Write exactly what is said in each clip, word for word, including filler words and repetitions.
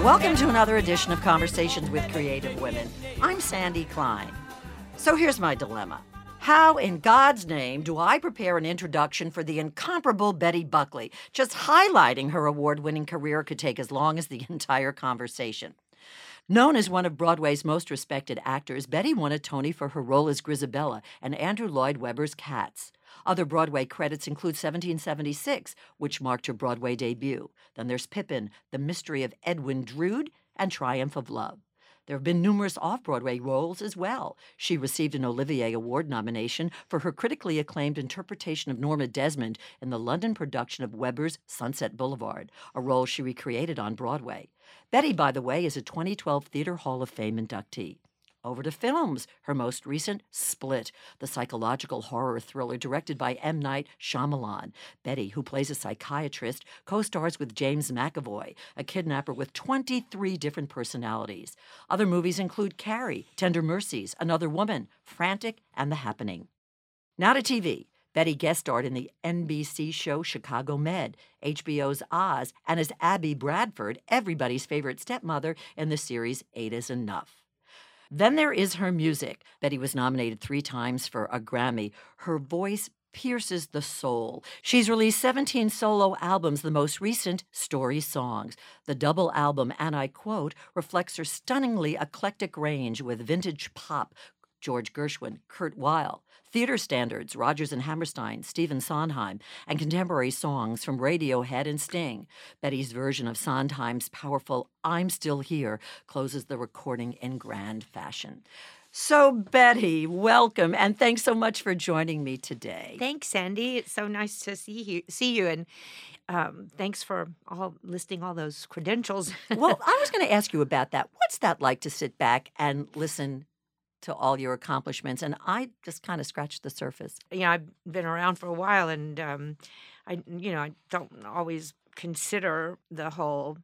Welcome to another edition of Conversations with Creative Women. I'm Sandy Klein. So here's my dilemma. How in God's name do I prepare an introduction for the incomparable Betty Buckley? Just highlighting her award-winning career could take as long as the entire conversation. Known as one of Broadway's most respected actors, Betty won a Tony for her role as Grisabella and Andrew Lloyd Webber's Cats. Other Broadway credits include seventeen seventy-six, which marked her Broadway debut. Then there's Pippin, The Mystery of Edwin Drood, and Triumph of Love. There have been numerous off-Broadway roles as well. She received an Olivier Award nomination for her critically acclaimed interpretation of Norma Desmond in the London production of Webber's Sunset Boulevard, a role she recreated on Broadway. Betty, by the way, is a twenty twelve Theatre Hall of Fame inductee. Over to films, her most recent, Split, the psychological horror thriller directed by M. Night Shyamalan. Betty, who plays a psychiatrist, co-stars with James McAvoy, a kidnapper with twenty-three different personalities. Other movies include Carrie, Tender Mercies, Another Woman, Frantic, and The Happening. Now to T V. Betty guest starred in the N B C show Chicago Med, H B O's Oz, and as Abby Bradford, everybody's favorite stepmother in the series Eight is Enough. Then there is her music. Betty was nominated three times for a Grammy. Her voice pierces the soul. She's released seventeen solo albums, the most recent, Story Songs. The double album, and I quote, reflects her stunningly eclectic range with vintage pop, George Gershwin, Kurt Weill, theater standards, Rodgers and Hammerstein, Stephen Sondheim, and contemporary songs from Radiohead and Sting. Betty's version of Sondheim's powerful I'm Still Here closes the recording in grand fashion. So, Betty, welcome, and thanks so much for joining me today. Thanks, Sandy. It's so nice to see you, see you and um, thanks for all listing all those credentials. Well, I was going to ask you about that. What's that like to sit back and listen to all your accomplishments? And I just kind of scratched the surface. You know, I've been around for a while, and um, I, you know, I don't always consider the whole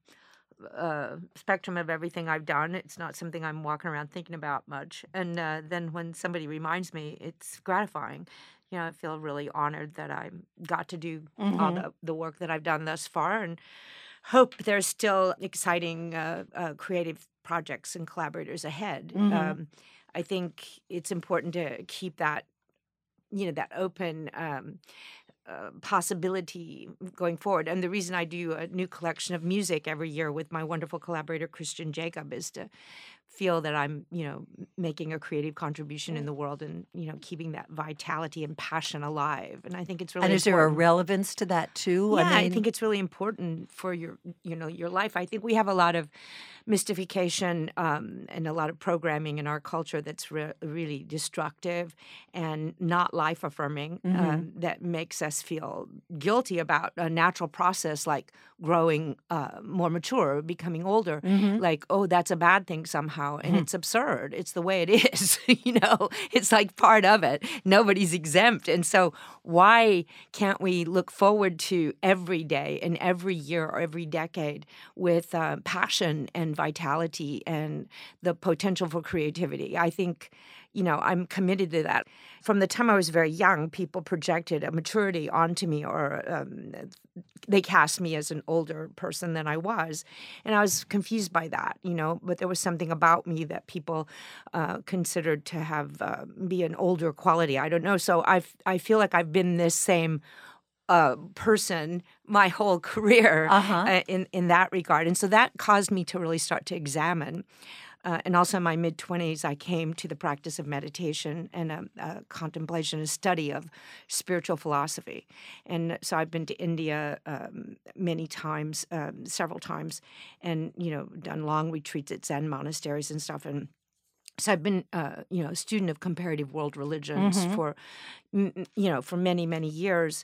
uh, spectrum of everything I've done. It's not something I'm walking around thinking about much. And uh, then when somebody reminds me, it's gratifying. You know, I feel really honored that I got to do mm-hmm. all the, the work that I've done thus far, and hope there's still exciting uh, uh, creative projects and collaborators ahead. Mm-hmm. Um, I think it's important to keep that, you know, that open um, uh, possibility going forward. And the reason I do a new collection of music every year with my wonderful collaborator, Christian Jacob, is to feel that I'm, you know, making a creative contribution in the world and, you know, keeping that vitality and passion alive. And I think it's really And is important. there a relevance to that, too? Yeah, I, mean... I think it's really important for your, you know, your life. I think we have a lot of mystification um, and a lot of programming in our culture that's re- really destructive and not life-affirming, mm-hmm. um, that makes us feel guilty about a natural process like growing uh, more mature, becoming older. Mm-hmm. Like, oh, that's a bad thing somehow. And mm-hmm. it's absurd. It's the way it is. You know, it's like part of it. Nobody's exempt. And so why can't we look forward to every day and every year or every decade with uh, passion and vitality and the potential for creativity? I think, you know, I'm committed to that. From the time I was very young, people projected a maturity onto me, or um, they cast me as an older person than I was. And I was confused by that, you know, but there was something about me that people uh, considered to have uh, be an older quality. I don't know. So I I feel like I've been this same uh, person my whole career uh-huh. uh, in, in that regard. And so that caused me to really start to examine. Uh, and also in my mid-twenties, I came to the practice of meditation and a, a contemplation, a study of spiritual philosophy. And so I've been to India um, many times, um, several times, and, you know, done long retreats at Zen monasteries and stuff. And so I've been, uh, you know, a student of comparative world religions mm-hmm. for, you know, for many, many years.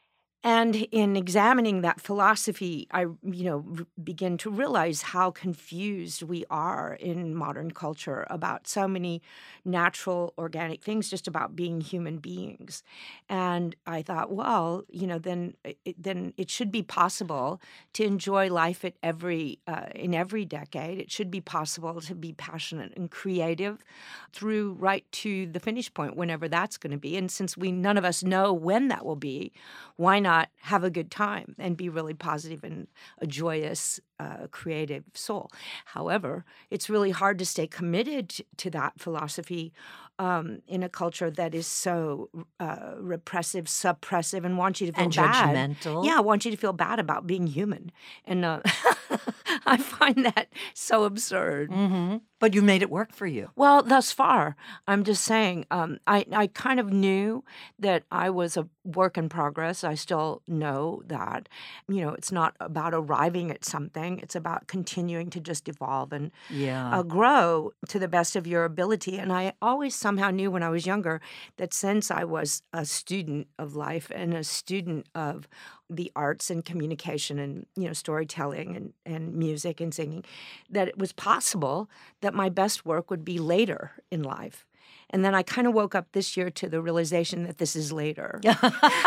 And in examining that philosophy, I, you know, r- begin to realize how confused we are in modern culture about so many natural, organic things, just about being human beings. And I thought, well, you know, then it, then it should be possible to enjoy life at every uh, in every decade. It should be possible to be passionate and creative through right to the finish point, whenever that's going to be. And since we none of us know when that will be, why not? not have a good time and be really positive and a joyous, uh, creative soul? However, it's really hard to stay committed t- to that philosophy um, in a culture that is so uh, repressive, suppressive, and wants you to feel And bad. judgmental. Yeah, wants you to feel bad about being human. And uh, I find that so absurd. Mm-hmm. But you made it work for you. Well, thus far, I'm just saying, um, I, I kind of knew that I was a work in progress. I still know that. You know, it's not about arriving at something. It's about continuing to just evolve and Yeah. uh, grow to the best of your ability. And I always somehow knew when I was younger that since I was a student of life and a student of the arts and communication and, you know, storytelling and, and music and singing, that it was possible that my best work would be later in life. And then I kind of woke up this year to the realization that this is later. and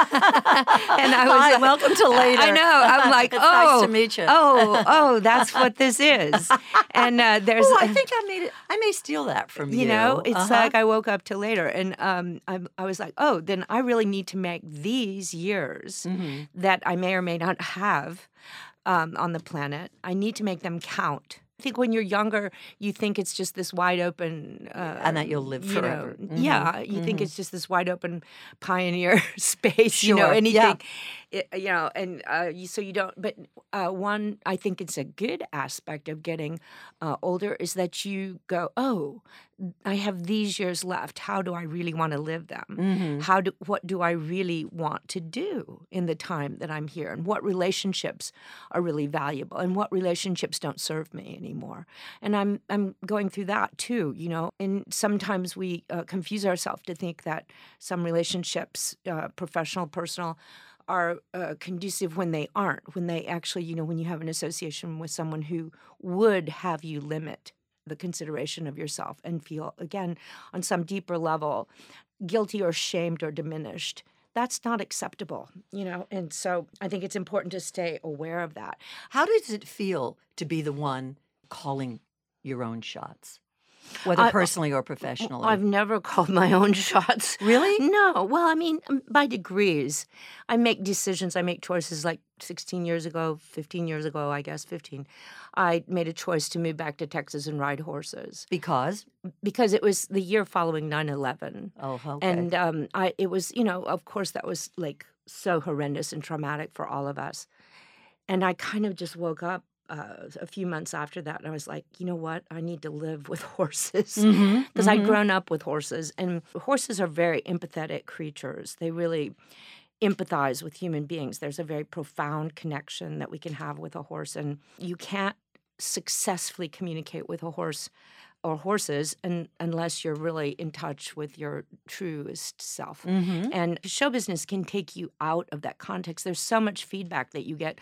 I was Hi, like, welcome to later. I know. I'm like, It's oh, nice to meet you. oh, oh, that's what this is. And uh, there's, Oh, I think I made it. I may steal that from you. you know, it's Uh-huh. like I woke up to later, and um, I, I was like, oh, then I really need to make these years Mm-hmm. that I may or may not have um, on the planet. I need to make them count. I think when you're younger, you think it's just this wide open, uh, And that you'll live you know, forever. Mhm. Yeah, you think Mhm. it's just this wide open pioneer space. You know, Sure, anything. yeah. It- you know, and uh, you, so you don't. But uh, one, I think it's a good aspect of getting uh, older is that you go, oh, I have these years left. How do I really want to live them? Mhm. How do what do I really want to do in the time that I'm here? And what relationships are really valuable? And what relationships don't serve me anymore? And I'm I'm going through that too, you know. And sometimes we uh, confuse ourselves to think that some relationships, uh, professional, personal, are uh, conducive when they aren't. When they actually, you know, when you have an association with someone who would have you limit the consideration of yourself and feel, again, on some deeper level, guilty or shamed or diminished. That's not acceptable, you know? And so I think it's important to stay aware of that. How does it feel to be the one calling your own shots, whether I- personally or professionally? I've never called my own shots. Really? No. Well, I mean, um, by degrees. I make decisions, I make choices. Like sixteen years ago, fifteen years ago, I guess fifteen, I made a choice to move back to Texas and ride horses Because? because it was the year following nine eleven. Oh, okay. And um, I, it was, you know, of course, that was like so horrendous and traumatic for all of us. And I kind of just woke up uh, a few months after that, and I was like, you know what? I need to live with horses because Mhm, I'd mhm. grown up with horses, and horses are very empathetic creatures. They really empathize with human beings. There's a very profound connection that we can have with a horse, and you can't successfully communicate with a horse or horses un- unless you're really in touch with your truest self. Mhm. And show business can take you out of that context. There's so much feedback that you get.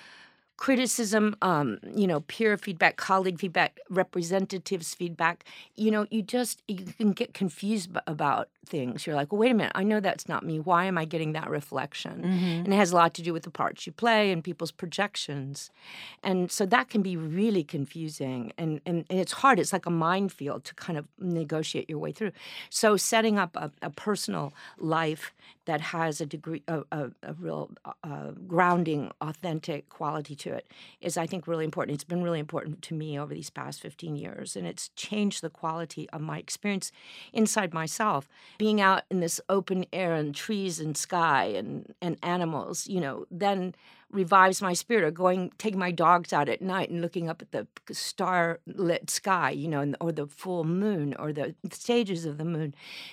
Criticism, um, you know, peer feedback, colleague feedback, representatives feedback. You know, you just you can get confused b- about things. You're like, well, wait a minute, I know that's not me. Why am I getting that reflection? Mhm. And it has a lot to do with the parts you play and people's projections, and so that can be really confusing. And and, and it's hard. It's like a minefield to kind of negotiate your way through. So setting up a, a personal life that has a degree, a, a, a real uh, grounding, authentic quality to it is, I think, really important. It's been really important to me over these past fifteen years, and it's changed the quality of my experience inside myself. Being out in this open air and trees and sky and, and animals, you know, then revives my spirit. Or going, taking my dogs out at night and looking up at the star-lit sky, you know, and, or the full moon or the stages of the moon,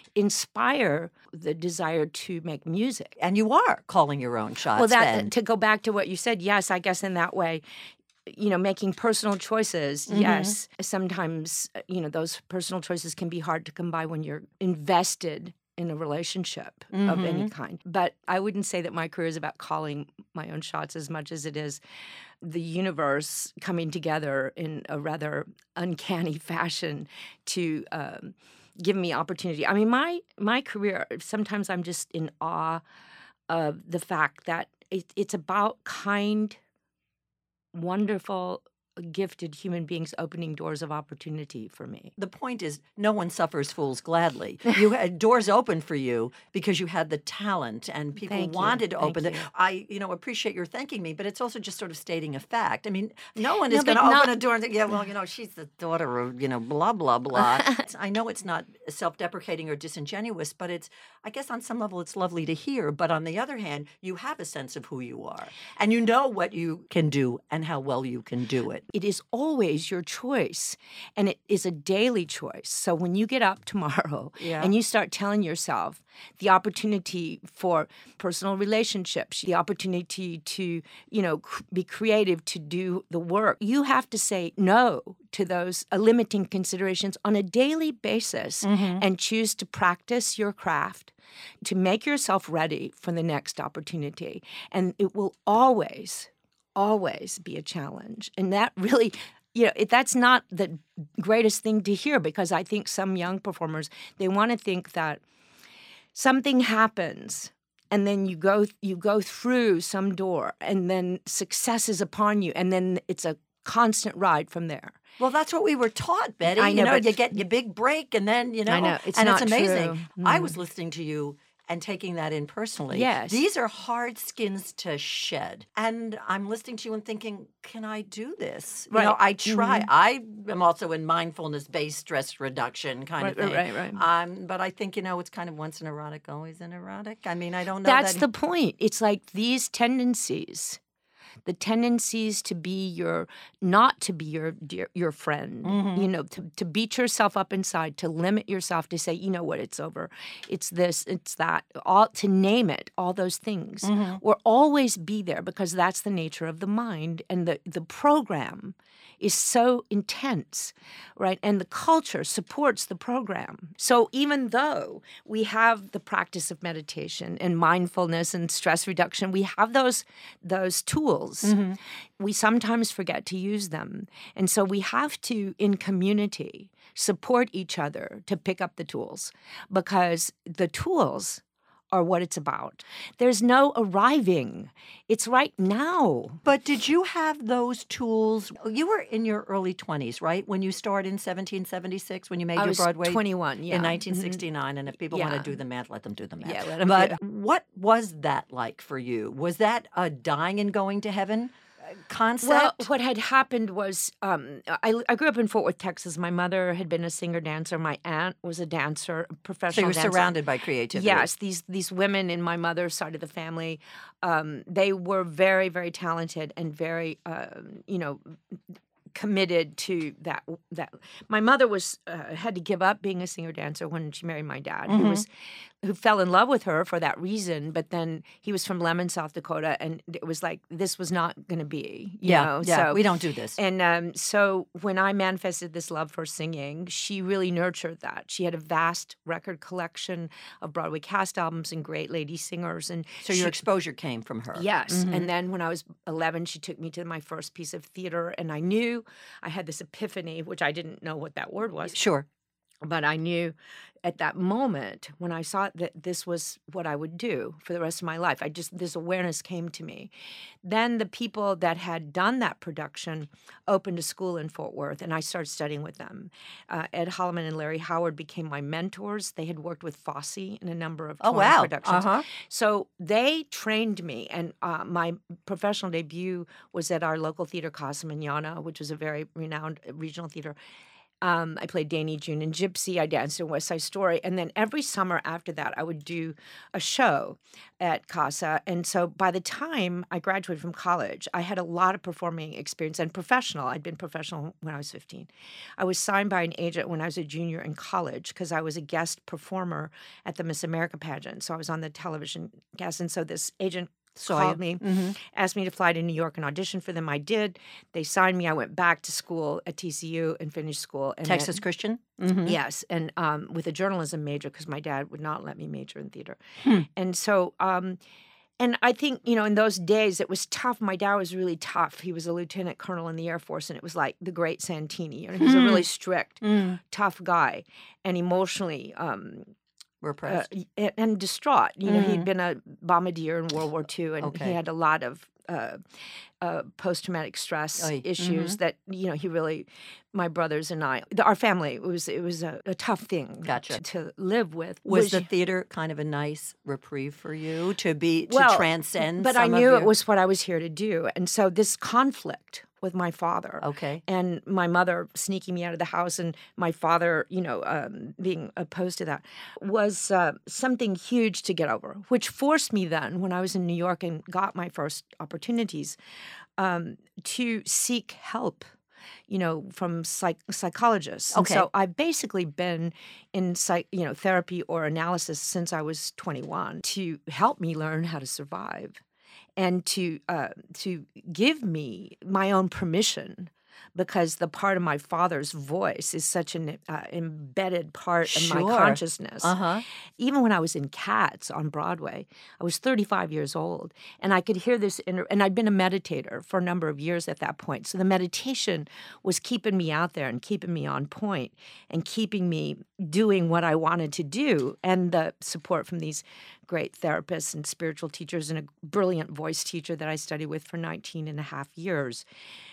inspire the desire to make music. And you are calling your own shots Well, that then. to go back to what you said, yes, I guess in that way, you know, making personal choices, Mhm. yes. Sometimes, uh, you know, those personal choices can be hard to come by when you're invested in a relationship of any Mhm. kind. But I wouldn't say that my career is about calling my own shots as much as it is the universe coming together in a rather uncanny fashion to um, give me opportunity. I mean, my my career, sometimes I'm just in awe of the fact that it, it's about kind, wonderful, gifted human beings opening doors of opportunity for me. The point is, no one suffers fools gladly. You had doors open for you because you had the talent, and people Thank you. wanted to Thank open it. you. I, you know, appreciate your thanking me, but it's also just sort of stating a fact. I mean, no one No, is going to but open not- a door and think, yeah, well, you know, she's the daughter of, you know, blah, blah, blah. I know it's not self-deprecating or disingenuous, but it's, I guess on some level it's lovely to hear. But on the other hand, you have a sense of who you are, and you know what you can do and how well you can do it. It is always your choice, and it is a daily choice. So when you get up tomorrow Yeah. and you start telling yourself the opportunity for personal relationships, the opportunity to, you know, cr- be creative, to do the work, you have to say no to those uh, limiting considerations on a daily basis and choose to practice your craft, to make yourself ready for the next opportunity. And it will always, always be a challenge. And that really, you know, it, that's not the greatest thing to hear, because I think some young performers, they want to think that something happens and then you go you go through some door and then success is upon you, and then it's a constant ride from there. Well, that's what we were taught, Betty. I you know, know, but- you get your big break, and then you know, I know, it's and not it's amazing. true. I Mm. was listening to you and taking that in personally. Yes. These are hard skins to shed, and I'm listening to you and thinking, can I do this? You know, Right. I try. Mhm. I am also in mindfulness-based stress reduction kind of Right, thing. right, right, right. Um, but I think, you know, it's kind of once an erotic, always an erotic. I mean, I don't know. That's that... the point. It's like these tendencies, the tendencies to be your, not to be your dear, your friend, Mm-hmm. you know, to, to beat yourself up inside, to limit yourself, to say, you know what, it's over. It's this, it's that, all to name it, all those things Mm-hmm. will always be there, because that's the nature of the mind. And the, the program is so intense, right? And the culture supports the program. So even though we have the practice of meditation and mindfulness and stress reduction, we have those those tools. Mm-hmm. We sometimes forget to use them. And so we have to, in community, support each other to pick up the tools, because the tools are what it's about. There's no arriving. It's right now. But did you have those tools? You were in your early twenties, right? When you started in seventeen seventy-six, when you made I your was Broadway twenty-one, yeah. in nineteen sixty-nine. And if people want Yeah. to do the math, let them do the math. Yeah, let 'em but do it. what was that like for you? Was that a dying and going to heaven uh, concept? Well, what had happened was um, I, I grew up in Fort Worth, Texas. My mother had been a singer-dancer. My aunt was a dancer, a so professional you're dancer. surrounded by creativity. Yes, these these women in my mother's side of the family, um, they were very, very talented and very, um, you know, committed to that. That my mother was uh, had to give up being a singer dancer when she married my dad, who Mhm. was who fell in love with her for that reason. But then he was from Lemon, South Dakota, and it was like this was not going to be. You Yeah, know? yeah. So, We don't do this. and um, so when I manifested this love for singing, she really nurtured that. She had a vast record collection of Broadway cast albums and great lady singers. And So your she- exposure came from her. Yes. Mhm. And then when I was eleven, she took me to my first piece of theater, and I knew I had this epiphany, which I didn't know what that word was. Sure. But I knew at that moment when I saw that this was what I would do for the rest of my life. I just, this awareness came to me. Then the people that had done that production opened a school in Fort Worth, and I started studying with them. Uh, Ed Holloman and Larry Howard became my mentors. They had worked with Fosse in a number of Oh, touring wow. productions. Uh-huh. So they trained me, and uh, my professional debut was at our local theater, Casa Manana, which was a very renowned regional theater. Um, I played Danny, June, and Gypsy. I danced in West Side Story. And then every summer after that, I would do a show at Casa. And so by the time I graduated from college, I had a lot of performing experience and professional. I'd been professional when I was fifteen. I was signed by an agent when I was a junior in college because I was a guest performer at the Miss America pageant. So I was on the television cast. And so this agent Saw called you. me, Mhm. asked me to fly to New York and audition for them. I did. They signed me. I went back to school at T C U and finished school. And Texas then- Christian? Mhm. Yes, and um, with a journalism major because my dad would not let me major in theater. Hmm. And so, um, and I think, you know, in those days it was tough. My dad was really tough. He was a lieutenant colonel in the Air Force, and it was like the great Santini. You know, he was a really strict, Mm. tough guy, and emotionally uh, Repressed. and, and distraught. You know, Mhm. he'd been a bombardier in World War Two, and Okay. he had a lot of uh, uh, post-traumatic stress Oy. issues Mhm. that, you know, he really, my brothers and I, the- our family, it was it was a, a tough thing Gotcha. to, to live with. Was which- the theater kind of a nice reprieve for you to be to well, transcend? But I some of knew your... it was what I was here to do. And so this conflict with my father Okay. and my mother sneaking me out of the house and my father, you know, um, being opposed to that was uh, something huge to get over, which forced me then, when I was in New York and got my first opportunities, um, to seek help, you know, from psych- psychologists. And Okay. so I've basically been in psych, you know, therapy or analysis since I was twenty-one to help me learn how to survive and to uh, to give me my own permission, because the part of my father's voice is such an uh, embedded part of my Sure. consciousness. Uh-huh. Even when I was in Cats on Broadway, I was thirty-five years old, and I could hear this inner, and I'd been a meditator for a number of years at that point. So the meditation was keeping me out there and keeping me on point and keeping me doing what I wanted to do, and the support from these great therapists and spiritual teachers and a brilliant voice teacher that I studied with for nineteen and a half years.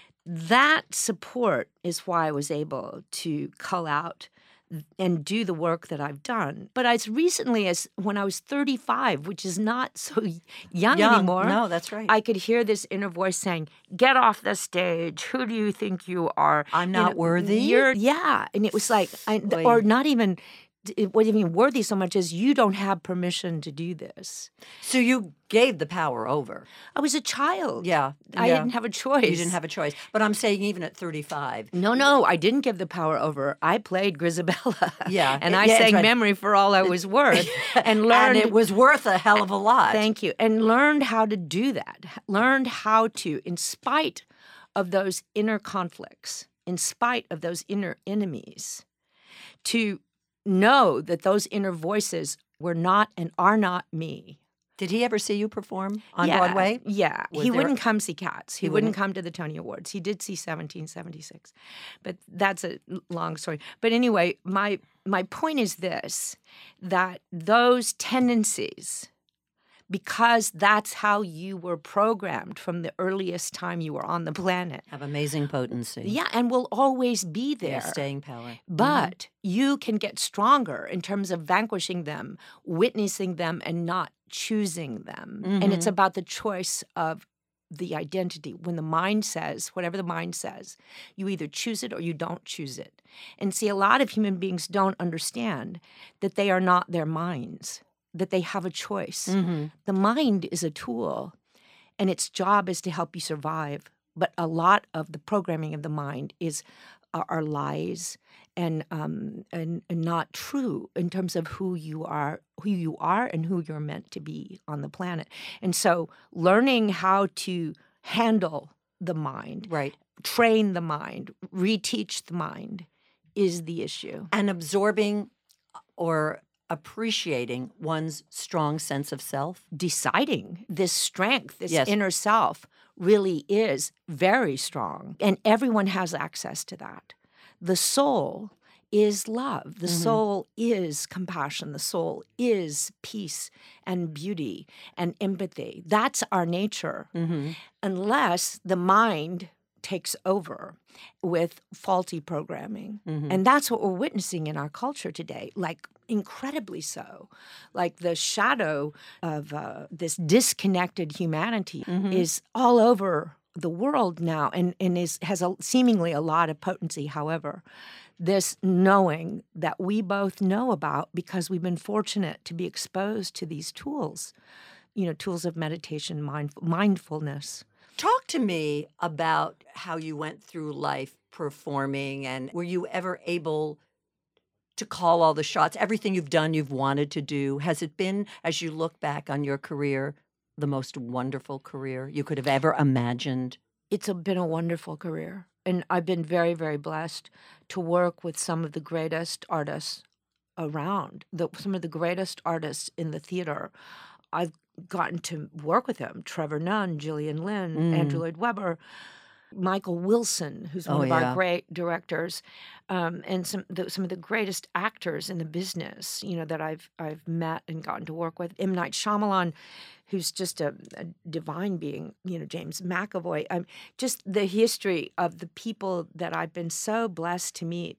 That support is why I was able to cull out and do the work that I've done. But as recently as when I was thirty-five, which is not so young, Young. anymore, No, that's right. I could hear this inner voice saying, "Get off the stage. Who do you think you are? I'm You not know, worthy?" You're yeah." And it was like, I, Oy. or not even. It wasn't even worthy so much as you don't have permission to do this. So you gave the power over. I was a child. Yeah. I yeah. didn't have a choice. You didn't have a choice. But I'm saying even at thirty-five. No, no, I didn't give the power over. I played Grisabella. Yeah. And Yeah, I that's sang right. Memory for All I Was Worth and learned. And it was worth a hell of a lot. Thank you. And learned how to do that. Learned how to, in spite of those inner conflicts, in spite of those inner enemies, to know that those inner voices were not and are not me. Did he ever see you perform on yeah, Broadway? Yeah. Was he there- wouldn't come see Cats. He, He wouldn't wouldn't? come to the Tony Awards. He did see seventeen seventy-six. But that's a l- long story. But anyway, my my point is this, that those tendencies, because that's how you were programmed from the earliest time you were on the planet. Have amazing potency. Yeah, and will always be there. Yeah, staying power. But you can get stronger in terms of vanquishing them, witnessing them, and not choosing them. And it's Mhm. about the choice of the identity. When the mind says, whatever the mind says, you either choose it or you don't choose it. And see, a lot of human beings don't understand that they are not their minds, that they have a choice. Mm-hmm. The mind is a tool, and its job is to help you survive. But a lot of the programming of the mind is are, are lies and, um, and and not true in terms of who you are, who you are, and who you're meant to be on the planet. And so, learning how to handle the mind, Right. train the mind, reteach the mind, is the issue. And absorbing or appreciating one's strong sense of self. Deciding this strength, this Yes. inner self, really is very strong. And everyone has access to that. The soul is love. The Mhm. soul is compassion. The soul is peace and beauty and empathy. That's our nature, Mm-hmm. unless the mind takes over with faulty programming. Mhm. And that's what we're witnessing in our culture today, like incredibly so. Like the shadow of uh, this disconnected humanity Mhm. is all over the world now and, and is has a, seemingly a lot of potency. However, this knowing that we both know about because we've been fortunate to be exposed to these tools, you know, tools of meditation, mind, mindfulness. Talk to me about how you went through life performing, and were you ever able to call all the shots? Everything you've done, you've wanted to do. Has it been, as you look back on your career, the most wonderful career you could have ever imagined? It's a, been a wonderful career. And I've been very, very blessed to work with some of the greatest artists around, the, some of the greatest artists in the theater. I've gotten to work with them, Trevor Nunn, Gillian Lynn, Mm. Andrew Lloyd Webber, Michael Wilson, who's one Oh, of yeah. our great directors, um, and some the, some of the greatest actors in the business, you know, that I've I've met and gotten to work with. M. Night Shyamalan, who's just a, a divine being, you know, James McAvoy. Um, just the history of the people that I've been so blessed to meet.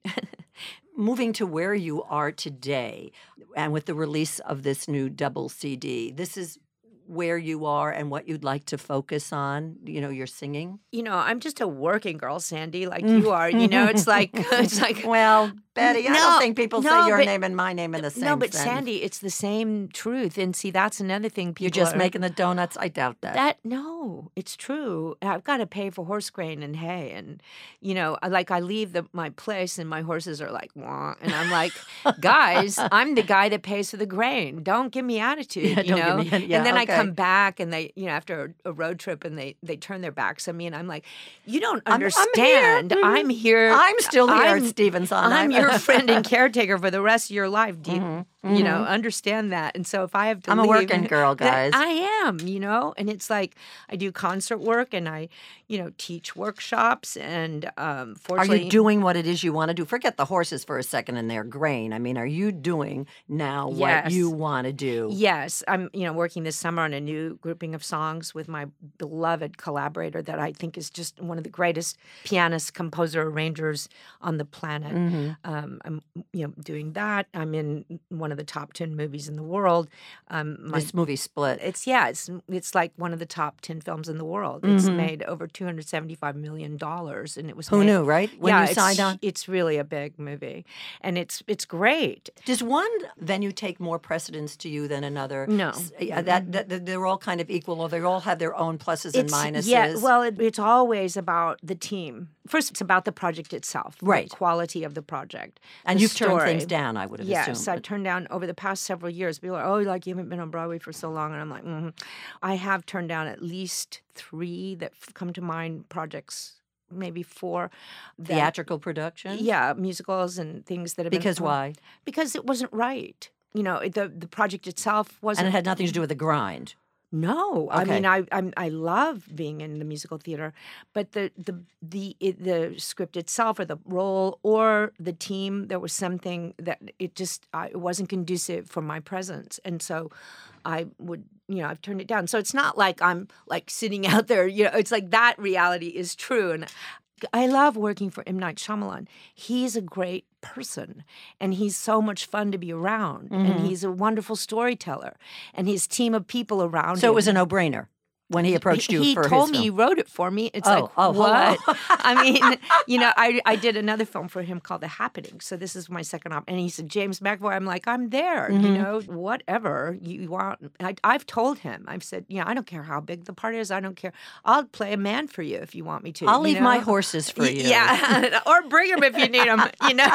Moving to where you are today, and with the release of this new double C D, this is where you are and what you'd like to focus on, you know, your singing? You know, I'm just a working girl, Sandy, like you are. You know, it's like it's like Well, Betty, I No, don't think people no, say your but- name and my name in the same no, but sentence. Sandy, it's the same truth. And see, that's another thing people You're just are- making the donuts? I doubt that. That no, it's true. I've got to pay for horse grain and hay, and you know, I- like I leave the, my place, and my horses are like, wah, and I'm like, guys, I'm the guy that pays for the grain. Don't give me attitude, Yeah, you don't know. give me- yeah, and then okay. I come back, and they, you know, after a, a road trip, and they they turn their backs on me, and I'm like, you don't I'm- I'm here. understand. Mhm. I'm here. I'm still here I'm- at Stephen Sondheim. I'm your friend and caretaker for the rest of your life. Do you, Mhm, you know, understand that? And so if I have to I'm a leave, working girl, that guys. I am, you know, and it's like I do concert work and I, you know, teach workshops and um, Are fortunately, you doing what it is you want to do? Forget the horses for a second and their grain. I mean, are you doing now what Yes. you want to do? Yes, I'm, you know, working this summer on a new grouping of songs with my beloved collaborator that I think is just one of the greatest pianist, composer, arrangers on the planet. Mhm. Um, I'm, you know, doing that. I'm in one of the top ten movies in the world. Um, my, This movie Split. It's yeah, it's it's like one of the top ten films in the world. It's Mhm. made over two hundred seventy-five million dollars, and it was Who made, knew, right? When yeah, you signed it's, on. it's really a big movie, and it's it's great. Does one venue take more precedence to you than another? No. S- yeah, that, that, that they're all kind of equal, or they all have their own pluses and It's minuses. yeah, well, it, it's always about the team. First, it's about the project itself, Right. The quality of the project, and the you've turned story. things down, I would have Yes, assumed. I've turned down over the past several years. People are, oh, like you haven't been on Broadway for so long, and I'm like, mm I have turned down at least three that f- come to mind projects, maybe four. that- Theatrical production? Yeah, musicals and things that have been Because fun. why? Because it wasn't right. You know, it- the the project itself And wasn't. it had nothing to do with the grind. No, I Okay. mean, I I'm, I love being in the musical theater, but the the the it, the script itself, or the role, or the team, there was something that it just I, it wasn't conducive for my presence, and so I would, you know, I've turned it down. So it's not like I'm like sitting out there, you know. It's like that reality is true, and I love working for M. Night Shyamalan. He's a great person, and he's so much fun to be around, Mm-hmm. and he's a wonderful storyteller, and his team of people around So him. it was a no-brainer when he approached you He for told his me film. he wrote it for me. It's Oh, like, oh, what? hello. I mean, you know, I, I did another film for him called The Happening. So this is my second op. And he said, James McAvoy. I'm like, I'm there, Mm-hmm. you know, whatever you want. I, I've told him, I've said, you know, I don't care how big the part is. I don't care. I'll play a man for you if you want me to. I'll you leave my know? horses for Y- you. Yeah. Or bring them if you need them, you know.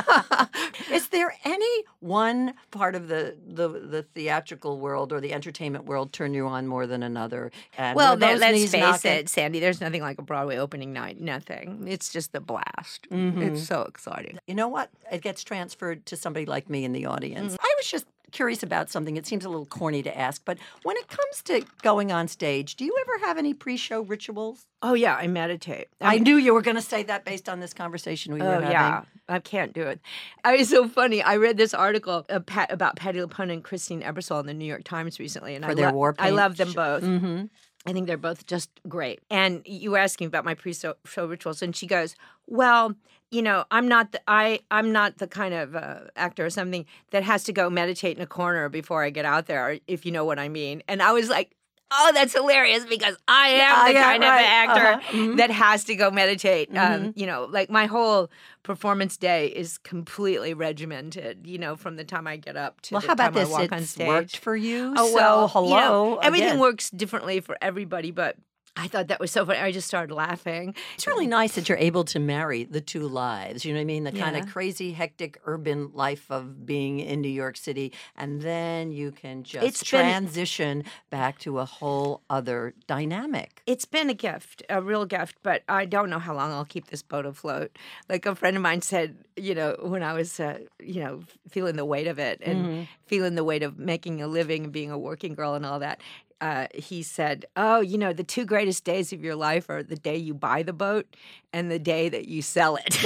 Is there any one part of the, the the theatrical world or the entertainment world turn you on more than another? And Well, were then, those let's knees face knocking? it, Sandy, there's nothing like a Broadway opening night. Nothing. It's just a blast. Mm-hmm. It's so exciting. You know what? It gets transferred to somebody like me in the audience. Mm. I was just curious about something. It seems a little corny to ask, but when it comes to going on stage, do you ever have any pre-show rituals? Oh, yeah, I meditate. I knew you were going to say that based on this conversation we were Oh having. yeah, I can't do it. I was so funny. I read this article uh, Pat, about Patti LuPone and Christine Ebersole in the New York Times recently, and For I their lo- war I paint love them sh- both. Mm-hmm. I think they're both just great. And you were asking about my pre-show rituals, and she goes, "Well, you know, I'm not the I I'm not the kind of uh, actor or something that has to go meditate in a corner before I get out there, if you know what I mean." And I was like, "Oh, that's hilarious because I am Yeah, the yeah, kind right. of actor Uh-huh. Mhm. that has to go meditate." Mhm. Um, you know, like my whole performance day is completely regimented. You know, from the time I get up to Well, the how about time this? I walk on It's stage. worked for you. Oh so well, hello. you know, everything again. works differently for everybody, but I thought that was so funny. I just started laughing. It's really nice that you're able to marry the two lives. You know what I mean? The kind Yeah. of crazy, hectic urban life of being in New York City, and then you can just It's been- transition back to a whole other dynamic. It's been a gift, a real gift, but I don't know how long I'll keep this boat afloat. Like a friend of mine said, you know, when I was, uh, you know, feeling the weight of it and Mm-hmm. feeling the weight of making a living and being a working girl and all that, uh, he said, oh, you know, the two greatest days of your life are the day you buy the boat and the day that you sell it.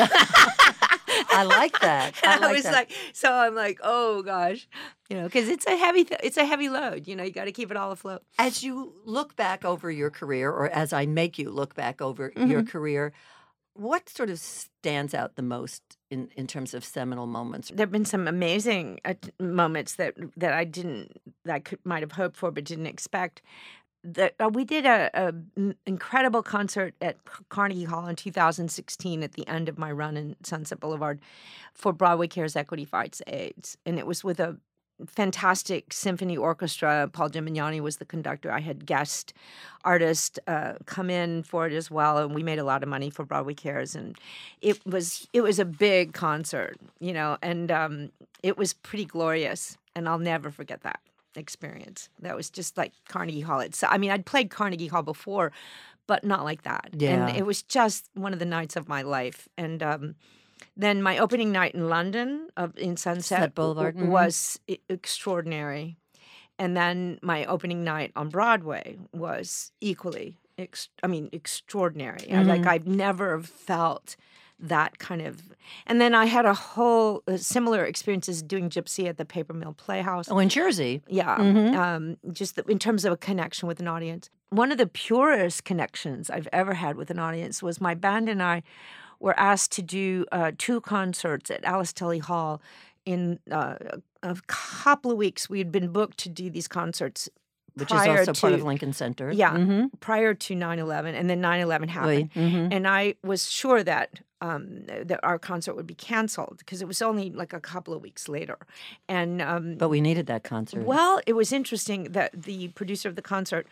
I like that. I, And I like was that. like, so I'm like, oh gosh, you know, because it's a heavy, th- it's a heavy load. You know, you got to keep it all afloat. As you look back over your career, or as I make you look back over your career, what sort of stands out the most in, in terms of seminal moments? There have been some amazing uh, t- moments that that I didn't, that I could might have hoped for but didn't expect. The, uh, we did a, a n- incredible concert at C- Carnegie Hall in two thousand sixteen at the end of my run in Sunset Boulevard for Broadway Cares Equity Fights AIDS, and it was with a fantastic symphony orchestra. Paul Gimignani was the conductor. I had guest artists uh, come in for it as well, and we made a lot of money for Broadway Cares. And it was it was a big concert, you know, and um, it was pretty glorious. And I'll never forget that experience. That was just like Carnegie Hall. It's, I mean, I'd played Carnegie Hall before, but not like that. Yeah. And it was just one of the nights of my life. And um, then my opening night in London, uh, in Sunset Sunset Boulevard, w- mhm. was e- extraordinary. And then my opening night on Broadway was equally, ex- I mean, extraordinary. I, like, I've never felt that kind of. And then I had a whole uh, similar experiences doing Gypsy at the Paper Mill Playhouse. Oh, in Jersey. Yeah, um, just the, in terms of a connection with an audience. One of the purest connections I've ever had with an audience was my band and I were asked to do uh, two concerts at Alice Tully Hall in uh, a couple of weeks. We had been booked to do these concerts, Which prior is also to, part of Lincoln Center. Yeah, Mm-hmm. prior to nine eleven, and then nine eleven happened. Mm-hmm. And I was sure that um, that our concert would be canceled because it was only like a couple of weeks later. And um, But we needed that concert. well, it was interesting that the producer of the concert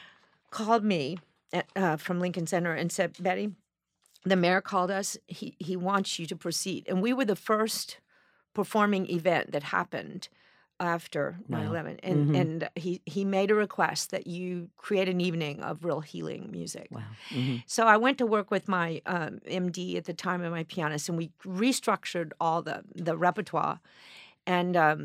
called me at, uh, from Lincoln Center and said, Betty, the mayor called us. He he wants you to proceed. And we were the first performing event that happened after nine eleven. And Mhm. and he, he made a request that you create an evening of real healing music. Wow. Mm-hmm. So I went to work with my um, M D at the time and my pianist, and we restructured all the, the repertoire. And um,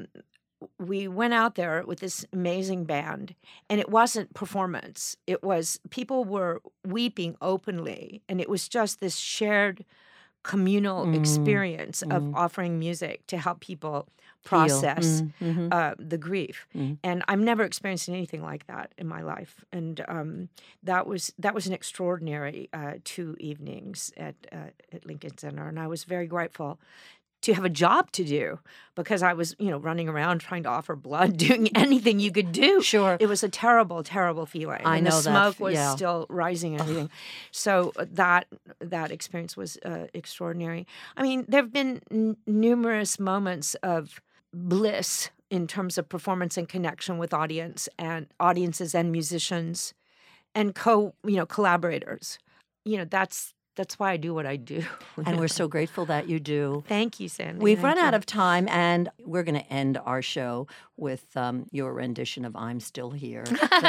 we went out there with this amazing band, and it wasn't performance. It was people were weeping openly, and it was just this shared communal Mm. experience of Mm. offering music to help people process Mm-hmm. uh, the grief. Mm. And I've never experienced anything like that in my life. And um, that was that was an extraordinary uh, two evenings at uh, at Lincoln Center, and I was very grateful to have a job to do because I was, you know, running around trying to offer blood, doing anything you could do. Sure. It was a terrible, terrible feeling. I and know the that smoke f- was yeah. still rising and everything. So uh, that that experience was uh, extraordinary. I mean, there have been n- numerous moments of bliss in terms of performance and connection with audience and audiences and musicians and co, you know, collaborators. You know, that's that's why I do what I do. And we're so grateful that you do. Thank you, Sandy. We've Thank run you. out of time, and we're going to end our show with um, your rendition of I'm Still Here,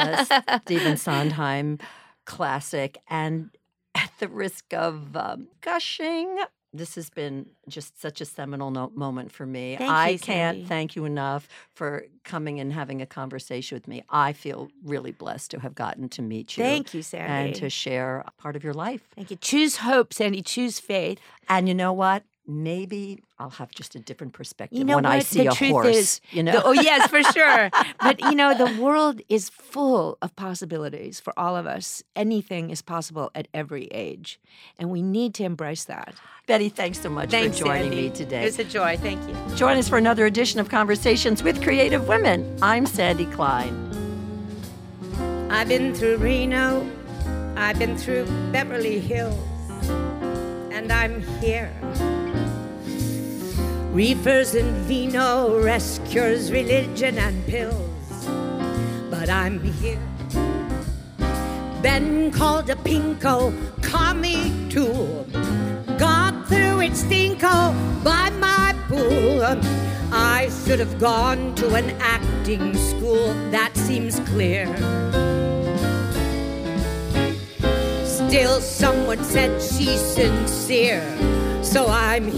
the Stephen Sondheim classic. And at the risk of um, gushing, this has been just such a seminal no- moment for me. Thank I you, can't Sandy. thank you enough for coming and having a conversation with me. I feel really blessed to have gotten to meet you. Thank you, Sandy. And to share a part of your life. Thank you. Choose hope, Sandy. Choose faith. And you know what? Maybe I'll have just a different perspective You know when what? I see the a truth horse. is, you know, the- oh yes, for sure. But you know, the world is full of possibilities for all of us. Anything is possible at every age, and we need to embrace that. Betty, thanks so much Thanks, for joining Sandy. me today. It's a joy. Thank you. Join us for another edition of Conversations with Creative Women. I'm Sandy Klein. I've been through Reno. I've been through Beverly Hills, and I'm here. Reefers and vino, rest cures, religion and pills, but I'm here. Been called a pinko, commie tool, got through it stinko by my pool. I should have gone to an acting school, that seems clear. Still someone said she's sincere, so I'm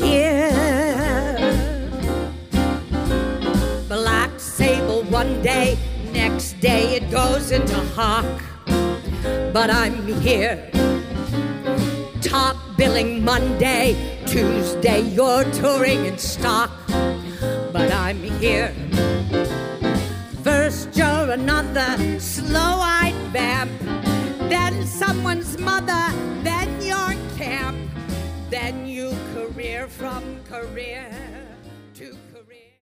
here. Black sable one day, next day it goes into hock. But I'm here. Top billing Monday, Tuesday you're touring in stock. But I'm here. First you're another slow-eyed vamp, then someone's mother, then your camp, then you career from career to